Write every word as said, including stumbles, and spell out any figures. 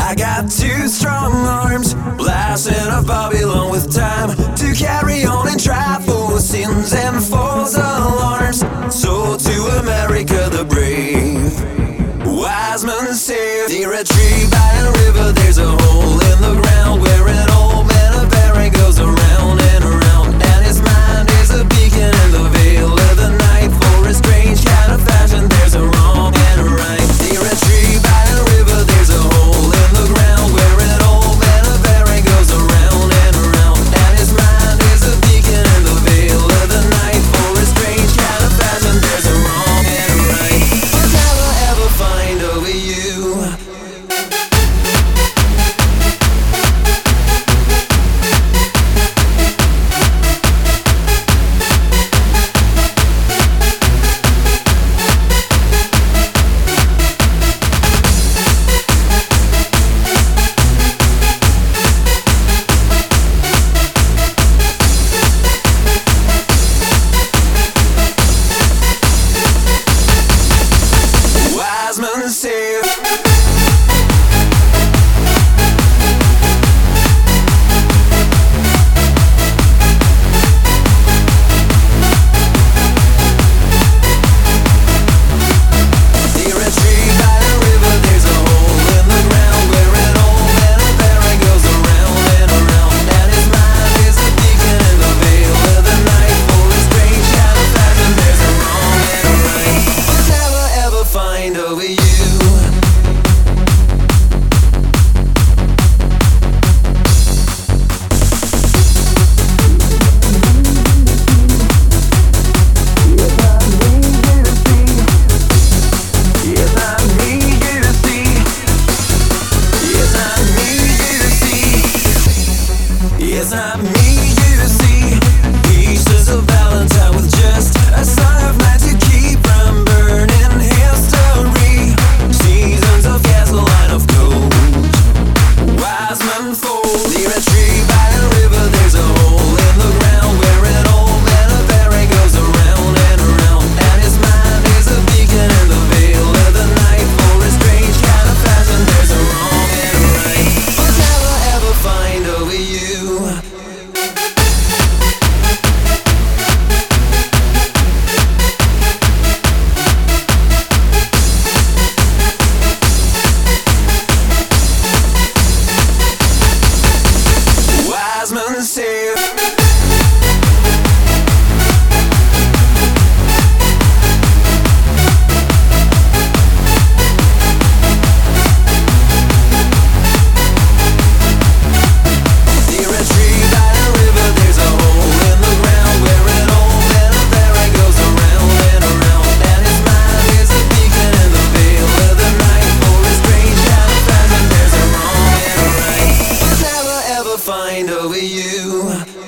I got two strong arms, blasting off Babylon with time to carry on and try for sins and false alarms. So to America the brave, wise men say, near a tree by a river there's a hole in the ground where an old man of Baron goes around and around, and his mind is a beacon in the veil of the night. For a strange kind of fashion there's a wrong and a right. Near a tree by a river there's a hole in the ground where an old man of Baron goes around and around, and his mind is a beacon in the veil of the night. For a strange kind of fashion there's a wrong and a right. You'll never ever find over you. Yes, I need you to see. Easter's a Valentine with just a song of night to keep from burning history. Seasons of gasoline of gold, wise men fold. Near a tree by a river there's a hole in the ground where an old man of Baron goes around and around, and his mind is a beacon in the veil of the night. For a strange kind of fashion there's a wrong and a right. You'll never ever find over you. Find over you.